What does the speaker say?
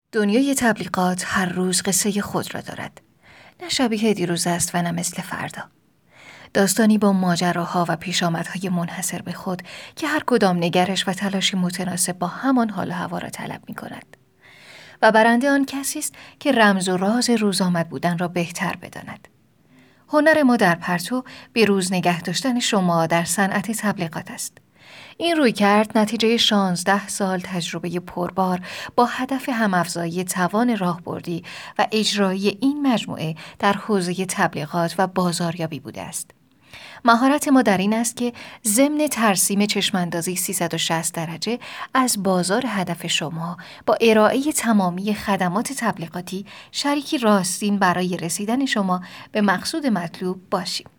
دنیای تبلیغات هر روز قصه خود را دارد. نه شبیه دیروز است و نه مثل فردا. داستانی با ماجراها و پیشامدهای منحصر به خود که هر کدام نگرش و تلاشی متناسب با همان حال و هوا را طلب می کند. و برنده آن کسی است که رمز و راز روز آمد بودن را بهتر بداند. هنر ما در پرتو به روز نگه داشتن شما در صنعت تبلیغات است. این رویکرد نتیجه 16 سال تجربه پربار با هدف هم‌افزایی توان راهبردی و اجرایی این مجموعه در حوزه تبلیغات و بازاریابی بوده است. مهارت ما در این است که ضمن ترسیم چشماندازی 360 درجه از بازار هدف شما با ارائه تمامی خدمات تبلیغاتی شریکی راستین برای رسیدن شما به مقصود مطلوب باشیم.